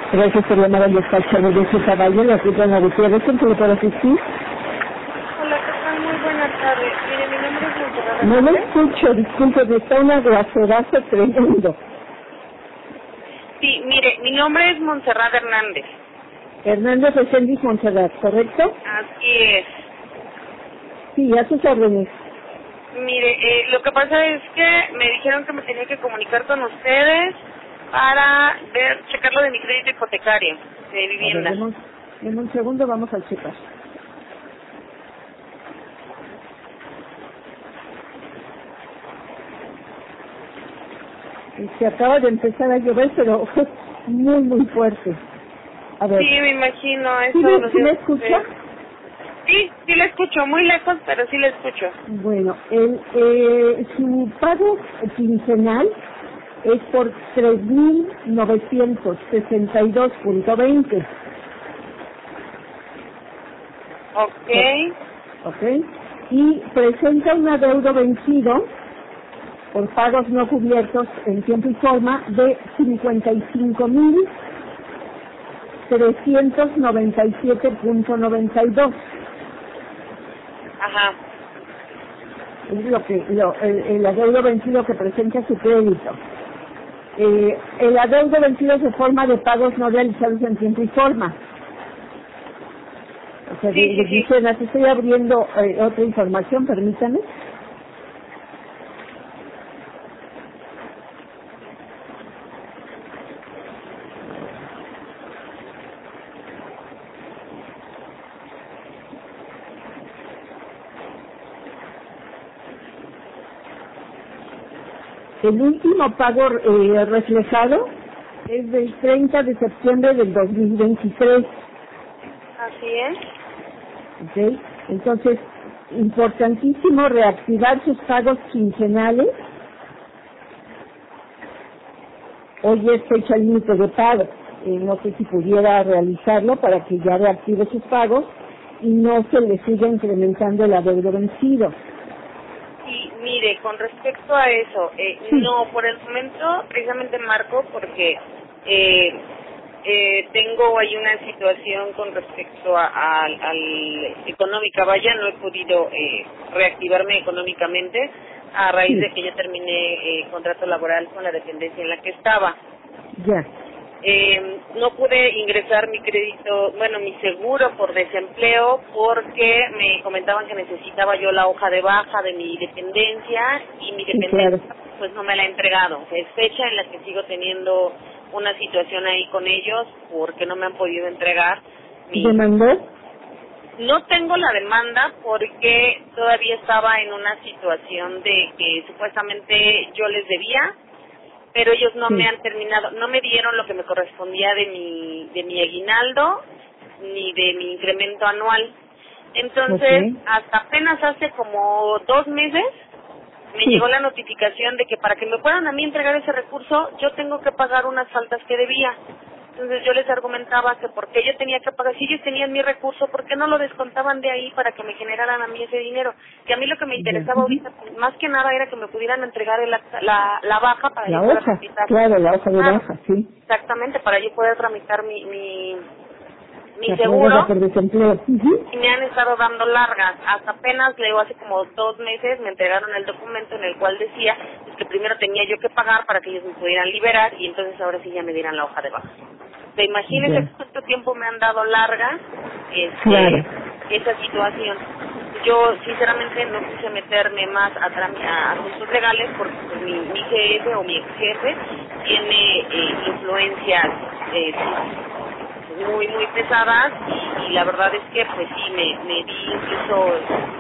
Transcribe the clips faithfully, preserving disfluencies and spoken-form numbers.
Gracias por llamar al despacho de Jesús Caballo, la Susana Gutiérrez, ¿en qué le puedo asistir? Hola, ¿qué tal? Muy buenas tardes. Mire, mi nombre es Monserrat. No lo escucho, disculpe, me está un aguacerazo tremendo. Sí, mire, mi nombre es Monserrat Hernández. Hernández Reséndiz Monserrat, ¿correcto? Así es. Sí, a sus órdenes. Mire, eh, lo que pasa es que me dijeron que me tenía que comunicar con ustedes para ver, checar lo de mi crédito hipotecario de vivienda. A ver, deme un, deme un segundo, vamos a checar. Se acaba de empezar a llover, pero muy, muy fuerte. A ver. Sí, me imagino. Eso ¿Sí me, nos ¿sí me dio- escucha? Sí, sí la escucho, muy lejos, pero sí la escucho. Bueno, el, eh, su pago quincenal es por tres mil novecientos sesenta y dos punto veinte. Ok. ¿Ok? Y presenta un adeudo vencido por pagos no cubiertos en tiempo y forma de cincuenta y cinco mil trescientos noventa y siete punto noventa y dos. Ajá. Es lo que, lo, el, el adeudo vencido que presenta su crédito. Eh, el adeudo vencido se forma de pagos no realizados en tiempo y forma. O sea, Sí, de- sí, de- sí. dicen, así estoy abriendo eh, otra información, permítame. El último pago eh, reflejado es del treinta de septiembre del dos mil veintitrés. Así es. ¿Ok? Entonces, importantísimo reactivar sus pagos quincenales. Hoy es fecha límite de pago. Eh, no sé si pudiera realizarlo para que ya reactive sus pagos y no se le siga incrementando el adeudo vencido. Sí, mire, con respecto a eso, eh, Sí. no, por el momento precisamente marco porque eh, eh, tengo ahí una situación con respecto a, a- al económica, vaya, no he podido eh, reactivarme económicamente a raíz Sí, de que yo terminé eh, contrato laboral con la dependencia en la que estaba. ya. Eh, no pude ingresar mi crédito, bueno, mi seguro por desempleo porque me comentaban que necesitaba yo la hoja de baja de mi dependencia y mi Sí, dependencia claro. pues no me la ha entregado. Es fecha en la que sigo teniendo una situación ahí con ellos porque no me han podido entregar mi... ¿Demandó? No tengo la demanda porque todavía estaba en una situación de que supuestamente yo les debía, pero ellos no Sí. me han terminado, no me dieron lo que me correspondía de mi de mi aguinaldo ni de mi incremento anual. Entonces, Ok. hasta apenas hace como dos meses me Sí. llegó la notificación de que para que me puedan a mí entregar ese recurso, yo tengo que pagar unas faltas que debía. Entonces yo les argumentaba que porque yo tenía que pagar, si ellos tenían mi recurso, ¿por qué no lo descontaban de ahí para que me generaran a mí ese dinero? Que a mí lo que me Ya. interesaba ahorita, pues, más que nada, era que me pudieran entregar el acta- la, la baja para La yo poder hoja, tramitar. claro, la hoja de Claro, baja, sí. exactamente, para yo poder tramitar mi, mi, mi La seguro. prórroga por desempleo. Ujú. Y me han estado dando largas. Hasta apenas, leo hace como dos meses, me entregaron el documento en el cual decía pues, que primero tenía yo que pagar para que ellos me pudieran liberar y entonces ahora sí ya me dieran la hoja de baja. ¿Te imaginas Ya. cuánto tiempo me han dado largas este, Claro. esa situación? Yo sinceramente no quise meterme más a, trami- a asuntos legales porque pues, mi, mi jefe o mi ex jefe tiene eh, influencias eh, muy muy pesadas y, y la verdad es que pues sí me, me di incluso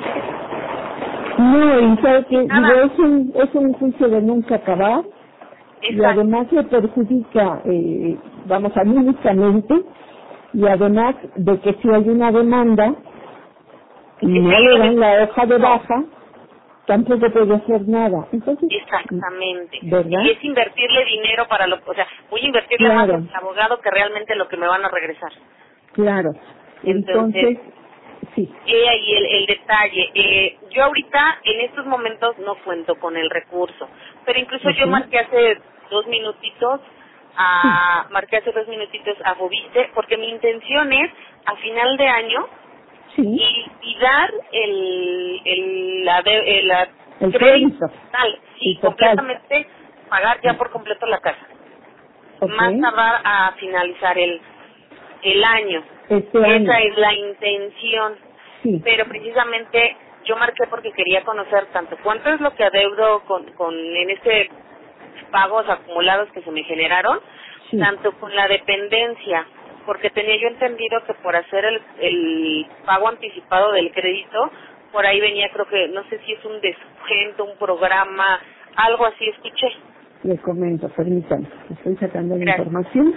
No, y sabe que, digo, nada. es un, es un juicio de nunca acabar y Exacto. además le perjudica, eh, vamos, anímicamente y además de que si hay una demanda y no le dan la hoja de baja, tampoco puede hacer nada. Entonces, Exactamente. ¿verdad? Y es invertirle dinero para lo, o sea, voy a invertirle más Claro. al abogado que realmente lo que me van a regresar. Claro. Entonces, Entonces, sí. he ahí el, el detalle. Eh, yo ahorita, en estos momentos, no cuento con el recurso. Pero incluso yo Ujú. marqué hace dos minutitos a, marqué hace dos minutitos a Fobiste, porque mi intención es, a final de año, sí. y, y dar el, el, la, de, el, la el crédito. Total, sí, sí, total. completamente pagar ya por completo la casa. Okay. Más tardar a finalizar el, el año. Este Esa año. es la intención. Sí. Pero precisamente yo marqué porque quería conocer tanto cuánto es lo que adeudo con, con en este pagos acumulados que se me generaron, sí. tanto con la dependencia, porque tenía yo entendido que por hacer el, el pago anticipado del crédito, por ahí venía, creo que, no sé si es un descuento, un programa, algo así, escuché. Le comento, permítanme, estoy sacando la Gracias. información.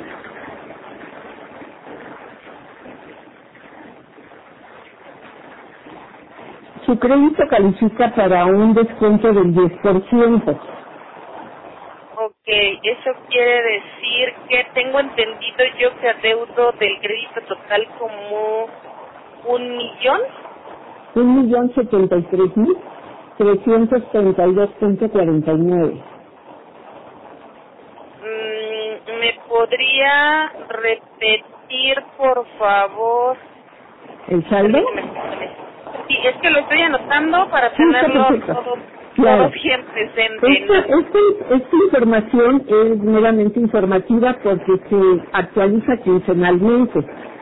Su crédito califica para un descuento del diez por ciento. Ok, eso quiere decir que tengo entendido yo que adeudo del crédito total como un millón. Un millón setenta y tres mil trescientos treinta y dos punto cuarenta y nueve. Mm, ¿Me podría repetir, por favor? ¿El saldo? Sí, es que lo estoy anotando para Sí, tenerlo perfecto. todo, Claro. todo bien presente. Esta, esta, esta información es meramente informativa porque se actualiza quincenalmente.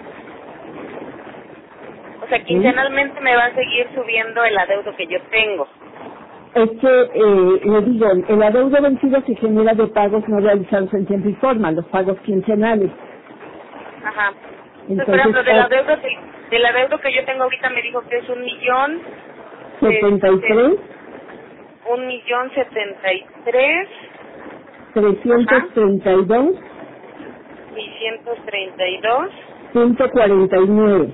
O sea, quincenalmente ¿sí? me va a seguir subiendo el adeudo que yo tengo. Es que, eh, le digo, el adeudo vencido se genera de pagos no realizados en tiempo y forma, los pagos quincenales. Ajá. Entonces, Entonces, por ejemplo, del oh, adeudo, que, del adeudo que yo tengo ahorita me dijo que es un millón... setenta y tres. Un millón setenta y tres. trescientos treinta y dos. seiscientos treinta y dos. Punto cuarenta y nueve.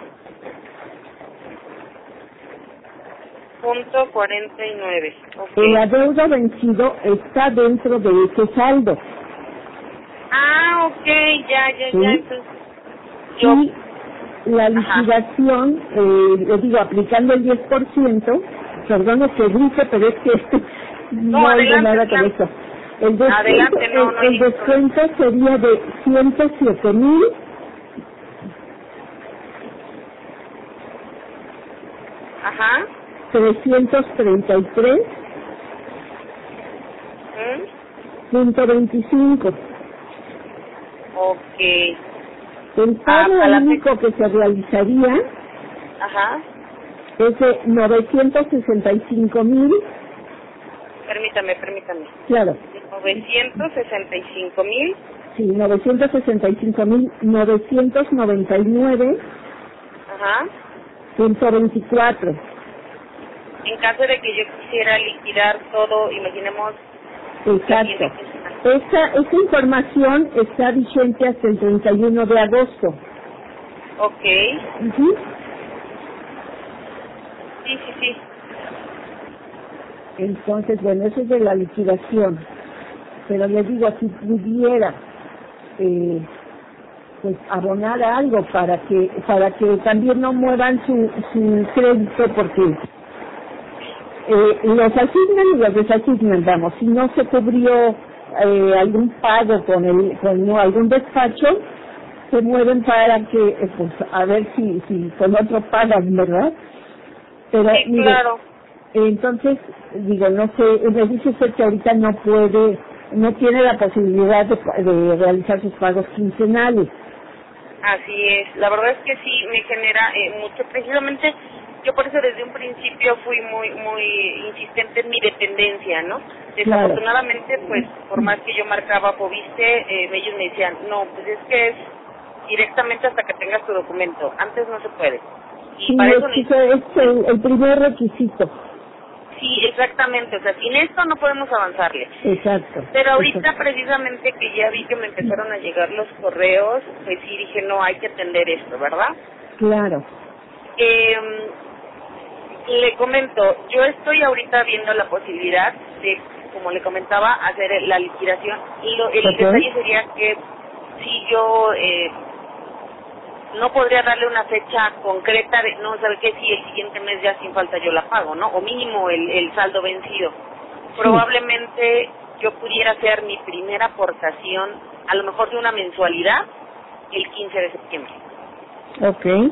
Punto cuarenta y nueve. Okay. El adeudo vencido está dentro de ese saldo. Ah, ok, ya, ya, ¿sí? ya. Entonces, yo... Y la liquidación, eh, le digo, aplicando el diez por ciento, perdón que grite, pero es que no, no hay adelante, nada con adelante. eso. El descuento, Adelante, no, no el, el descuento sería de ciento siete mil. Ajá. trescientos treinta y tres. ¿Mm? Punto veinticinco. Ok. El pago Ah, único que se realizaría Ajá. es de novecientos sesenta y cinco mil. Permítame, permítame. Claro. novecientos sesenta y cinco mil. Sí, novecientos sesenta y cinco mil novecientos noventa y nueve. Ajá. Punto veinticuatro. En caso de que yo quisiera liquidar todo, imaginemos... Exacto. Esta, esta información está vigente hasta el treinta y uno de agosto. Ok. Uh-huh. Sí, sí, sí. Entonces, bueno, eso es de la liquidación. Pero le digo, si pudiera eh, pues abonar algo para que para que también no muevan su, su crédito, porque eh, los asignan y los desasignan, vamos. Si no se cubrió eh, algún pago con el con no, algún despacho, se mueven para que, eh, pues, a ver si, si con otro pagan, ¿verdad? Pero, sí, mire, claro. entonces, digo, no sé, me dice usted que ahorita no puede, no tiene la posibilidad de, de realizar sus pagos quincenales. Así es, la verdad es que sí me genera eh, mucho, precisamente yo por eso desde un principio fui muy muy insistente en mi dependencia, ¿no? Desafortunadamente, pues por más que yo marcaba Fobiste, eh, ellos me decían, no, pues es que es directamente hasta que tengas tu documento, antes no se puede. Y sí, para es, eso es el, el primer requisito. Sí, exactamente, o sea, sin esto no podemos avanzarle. Exacto. Pero ahorita exacto. precisamente que ya vi que me empezaron a llegar los correos, pues sí dije, no, hay que atender esto, ¿verdad? Claro. Eh, le comento, yo estoy ahorita viendo la posibilidad de, como le comentaba, hacer la liquidación. Y lo, el okay. detalle sería que si yo... Eh, no podría darle una fecha concreta de, no, ¿sabe qué? Si el siguiente mes ya sin falta yo la pago, ¿no? O mínimo el, el saldo vencido. Sí. Probablemente yo pudiera hacer mi primera aportación a lo mejor de una mensualidad el quince de septiembre. Ok.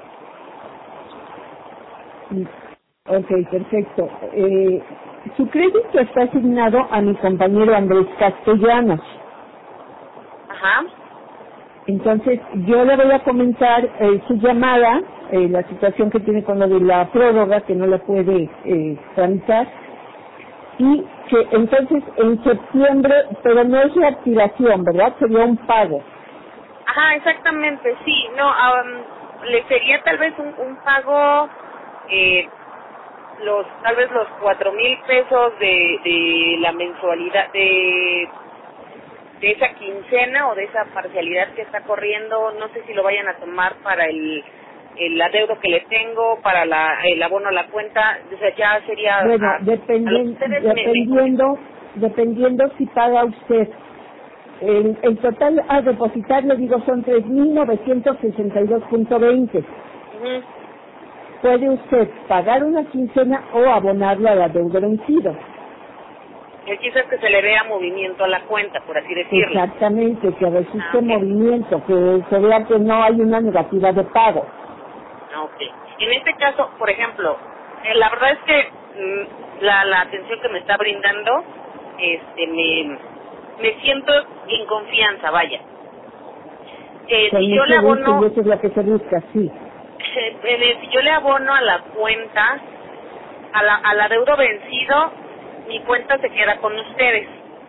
Ok, perfecto. Eh, su crédito está asignado a mi compañero Andrés Castellanos. Ajá. Entonces, yo le voy a comentar eh, su llamada, eh, la situación que tiene con lo de la prórroga, que no la puede eh, tramitar, y que entonces en septiembre, pero no es reactivación, ¿verdad? Sería un pago. Ajá, exactamente, sí. No, um, le sería tal vez un, un pago, eh, los tal vez los cuatro mil pesos de, de la mensualidad, de de esa quincena o de esa parcialidad que está corriendo. No sé si lo vayan a tomar para el, el adeudo que le tengo, para la el abono a la cuenta. O sea, ya sería Bueno, a, dependen, a dependiendo, me, dependiendo si paga usted. El, el total a depositar, le digo, son tres mil novecientos sesenta y dos punto veinte. Uh-huh. Puede usted pagar una quincena o abonarlo al adeudo vencido. El chiste es que se le vea movimiento a la cuenta, por así decirlo. Exactamente, que resiste Ah, okay. movimiento, que se vea que no hay una negativa de pago. Ok. En este caso, por ejemplo, eh, la verdad es que mm, la, la atención que me está brindando, este, me, me siento en confianza, vaya. Eh, Con si yo le mucho gusto, abono, y eso es lo que se busca, sí. eh, eh, si yo le abono a la cuenta, a la, al adeudo vencido, mi cuenta se queda con ustedes.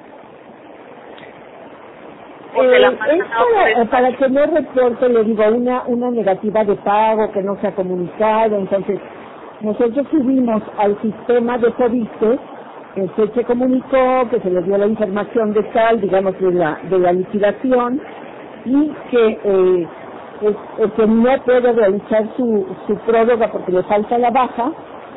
O se la Eh, mandan es a otro para, despacho. para que no reporte, le digo, una, una negativa de pago que no se ha comunicado. Entonces, nosotros subimos al sistema de Fobiste, que usted se comunicó, que se le dio la información de tal, digamos, de la, de la liquidación, y que, eh, es, es que no puede realizar su, su prórroga porque le falta la baja,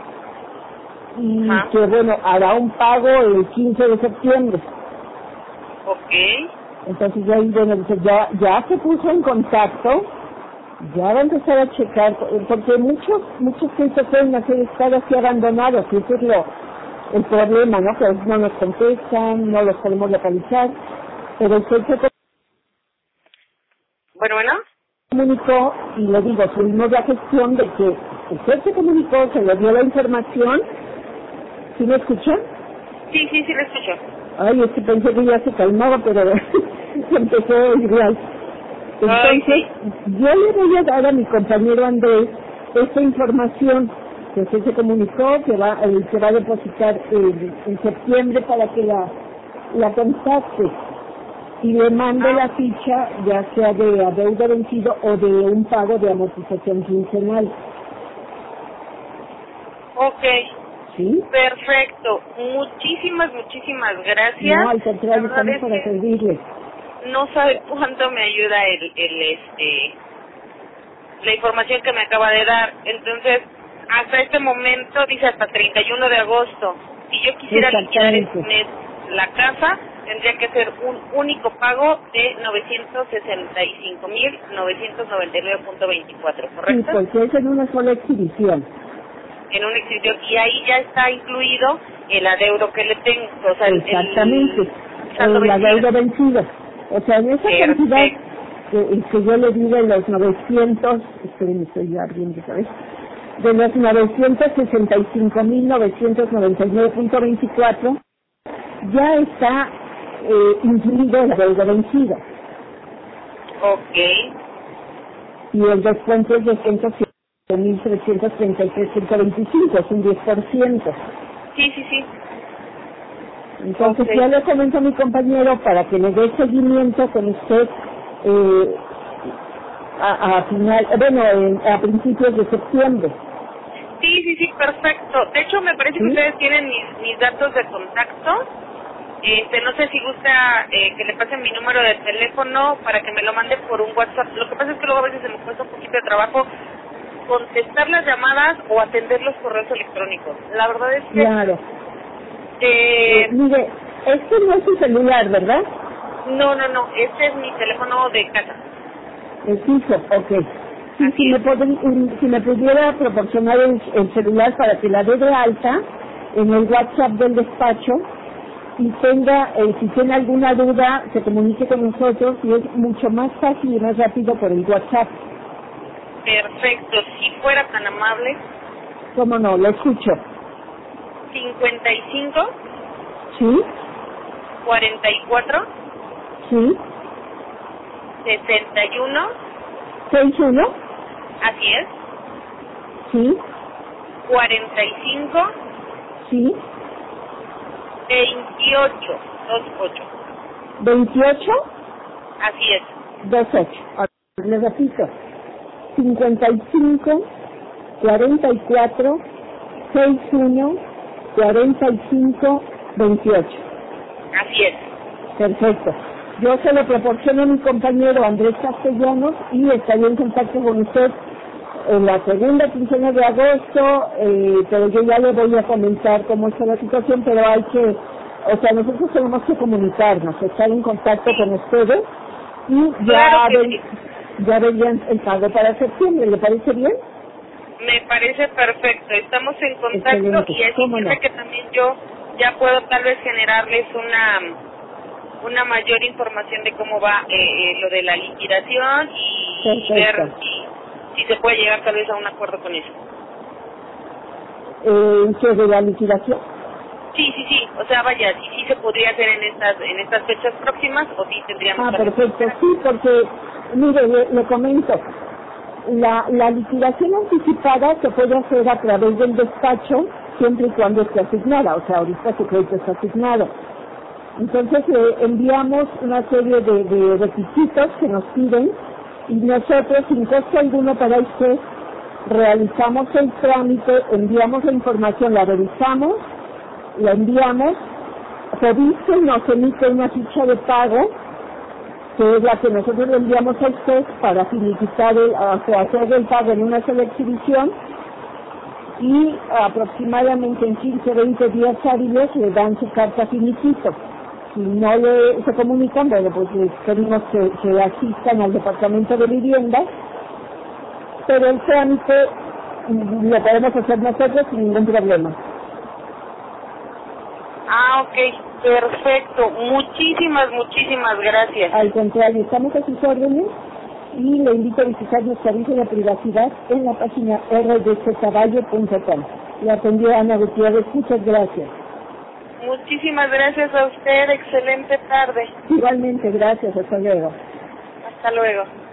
y Ajá. que, bueno, hará un pago el quince de septiembre. Ok. Entonces ya, bueno, dice, ya, ya se puso en contacto, ya va a empezar a checar, porque muchos, muchos clientes pueden hacer estar así abandonados, y ese es lo, el problema, ¿no? Que a veces no nos contestan, no los podemos localizar, pero usted se Bueno, bueno. comunicó, y le digo, tuvimos la gestión de que usted se comunicó, se le dio la información. ¿Sí me escuchan? Sí, sí, sí, lo escucho. Ay, es que pensé que ya se calmaba, pero se empezó igual. Entonces, Ay, yo le voy a dar a mi compañero Andrés esta información que usted se comunicó, que va, eh, que va a depositar en, en septiembre para que la, la contacte y le mande ah, la ficha, ya sea de adeudo vencido o de un pago de amortización quincenal. ok. ¿Sí? Perfecto. Muchísimas, muchísimas gracias. No, al La contrario, verdad estamos es para que servirle. no sabe cuánto me ayuda el, el, este, la información que me acaba de dar. Entonces, hasta este momento, dice hasta treinta y uno de agosto. Si yo quisiera liquidar este mes la casa, tendría que ser un único pago de novecientos sesenta y cinco mil novecientos noventa y nueve punto veinticuatro, ¿correcto? Sí, porque es en una sola exhibición. En una exhibición, y ahí ya está incluido el adeudo que le tengo, o sea, el, Exactamente, el saldo el adeudo vencido. vencido. O sea, en esa Perfecto. cantidad que, que yo le di de los novecientos, espérenme, estoy ya abriendo otra vez, de los novecientos sesenta y cinco mil novecientos noventa y nueve punto veinticuatro, ya está eh, incluido el adeudo vencido. Ok. Y el descuento es de ciento siete mil trescientos treinta y tres punto veinticinco, es un diez por ciento. Sí, sí, sí. Entonces Okay. ya le comento a mi compañero para que le dé seguimiento con usted eh, a, a final, bueno, en, a principios de septiembre. Sí, sí, sí, perfecto. De hecho, me parece ¿Sí? que ustedes tienen mis, mis datos de contacto. Este, no sé si gusta eh, que le pasen mi número de teléfono para que me lo mande por un WhatsApp. Lo que pasa es que luego a veces se me cuesta un poquito de trabajo contestar las llamadas o atender los correos electrónicos. La verdad es que... Claro. Eh, Eh, mire, este no es su celular, ¿verdad? no, no, no. Este es mi teléfono de casa. El fijo, ok. Sí, Así si, me es. pod- si me pudiera proporcionar el, el celular para que la dé de alta en el WhatsApp del despacho y tenga, eh, si tiene alguna duda, se comunique con nosotros y es mucho más fácil y más rápido por el WhatsApp. Perfecto, si fuera tan amable. ¿Cómo no? Lo escucho. cincuenta y cinco. ¿Sí? cuarenta y cuatro. ¿Sí? sesenta y uno. ¿seis uno? Así es. ¿Sí? cuarenta y cinco. ¿Sí? veintiocho. veintiocho. ¿veintiocho? Así es. veintiocho. Ahora, le repito. cincuenta y cinco, cuarenta y cuatro, sesenta y uno, cuarenta y cinco, veintiocho. Así es. Perfecto. Yo se lo proporciono a mi compañero Andrés Castellanos y estaré en contacto con usted en la segunda quincena de agosto, eh, pero yo ya le voy a comentar cómo está la situación, pero hay que, o sea, nosotros tenemos que comunicarnos, estar en contacto con ustedes y ya, Claro que ver, sí. ya verían el pago para septiembre. ¿Le parece bien? Me parece perfecto. Estamos en contacto. Excelente. Y así ¿Cómo sirve no? que también yo ya puedo tal vez generarles una una mayor información de cómo va eh, eh, lo de la liquidación y Perfecto. ver si, si se puede llegar tal vez a un acuerdo con eso. Eh, ¿Qué de la liquidación? Sí, sí, sí. O sea, vaya, si sí se podría hacer en estas en estas fechas próximas o si tendríamos Ah, tal vez que perfecto, esperar. sí, porque, mire, le, le comento, la, la liquidación anticipada se puede hacer a través del despacho siempre y cuando esté asignada, o sea, ahorita su crédito está asignado. Entonces eh, enviamos una serie de, de requisitos que nos piden y nosotros, sin costo alguno para usted, realizamos el trámite, enviamos la información, la revisamos, la enviamos, revisen, nos emite una ficha de pago, que es la que nosotros le enviamos a usted para finiquitar, el, o sea, hacer el pago en una sola exhibición y aproximadamente en quince a veinte días hábiles le dan su carta finiquito. Si no le, se comunican, bueno, pues les pedimos que, que asistan al departamento de vivienda, pero el trámite mm, lo podemos hacer nosotros sin ningún problema. Ah, ok, perfecto. Muchísimas, muchísimas gracias. Al contrario, estamos a sus órdenes y le invito a visitar nuestro aviso de privacidad en la página r d c caballo punto com. Le atendió Ana Gutiérrez, muchas gracias. Muchísimas gracias a usted. Excelente tarde. Igualmente, gracias, hasta luego. Hasta luego.